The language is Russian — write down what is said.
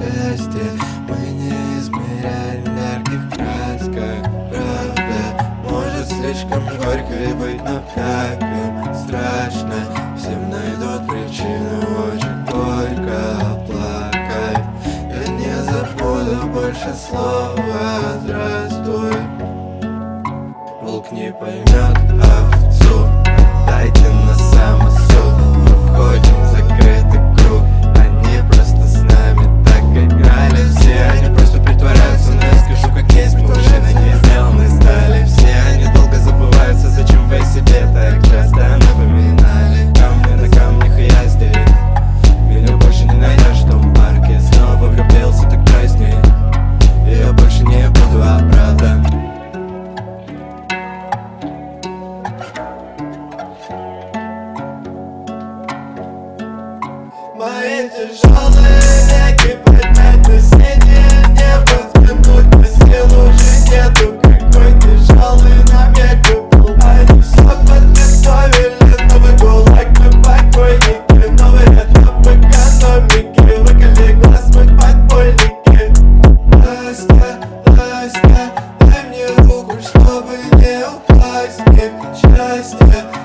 счастье мы не измеряли ярких красках. Правда, может слишком горько быть, но как им страшно. Всем найдут причину очень горько плакать. Я не забуду больше слова «здравствуй». Волк не поймет овцу, дайте на самосуд. Мы входим в закрытый круг, они просто с нами так играли. Все они просто притворяются, но я скажу как есть. Мужчины не сделаны стали, все они долго забываются. Зачем вы себе так часто напоминали? Камни на камнях, и я здесь. Меня больше не найдешь в том парке. Снова влюбился, так праздник. И я больше не буду оправдан. Мои тяжелые веки поднять на синее небо, взглянуть на силу уже нету. Какой тяжелый навек был. Они все подготовили, новый гулаг, мы покойники. Новый этап в экономике, выколи глаз, мы подпольники. Ласка, ласка, дай мне руку, чтобы не упасть. Счастье